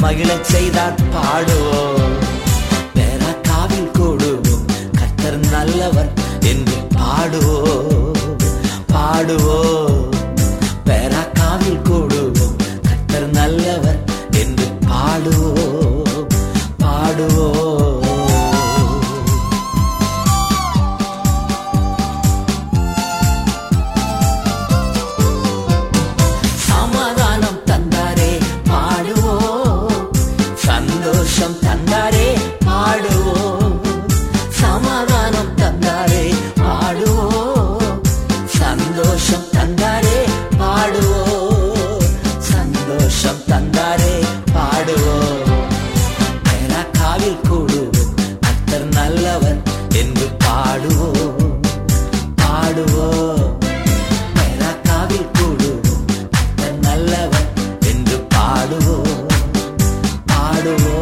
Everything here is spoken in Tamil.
மகிழச் செய்தார் பாடுவோம். பெராக்காவில் கூடுவோம், கர்த்தர் நல்லவர் என்று பாடுவோம். பாடுவோம், பெராக்காவில் கூடுவோம், கர்த்தர் நல்லவர் என்று பாடுவோம். பாடுவோம். சமாதானம் தந்தாரே பாடுவோம், சந்தோஷம் தந்தாரே பாடுவோம். சமாதானம் தந்தாரே பாடுவோம், சந்தோஷம் தந்தாரே பாடுவோம். சந்தோஷம் தந்தாரே பாடுவோம். பெராக்காவில் கூடுவோம், கர்த்தர் நல்லவர் என்று பாடுவோம். பாடுவோம், பெராக்காவில் கூடுவோம், கர்த்தர் நல்லவர் என்று பாடுவோம். பாடுவோம்.